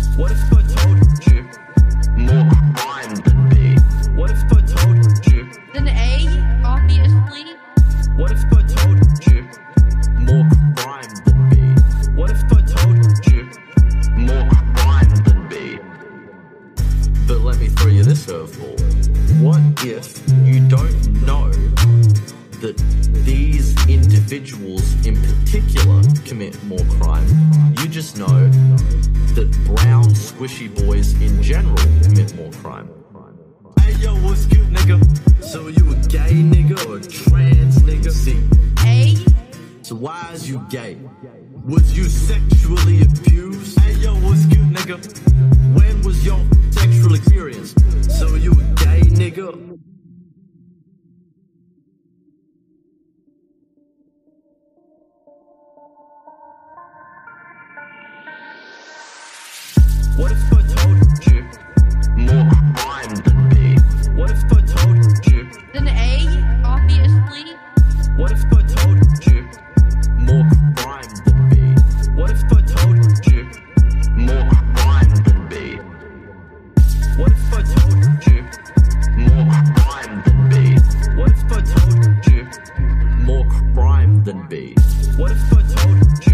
What if I told you more crime than B? What if I told you Then A, obviously. What if I told you more crime than B? What if I told you more crime than B? But let me throw you this curveball. What if you don't know that these individuals in particular commit more crime? You just know that brown squishy boys in general commit more crime. Hey yo, what's good, nigga? So you a gay nigga or a trans nigga? See, A, so why is you gay? Was you sexually abused? Hey yo, what's good, nigga? When was your sexual experience? So you a gay nigga? What if I told you more crime than B? What if I told you then A, obviously. What if I told you more crime than B? What if I told you more crime than B? What if I told you more crime than B? What if I told you more crime than B? What if I told you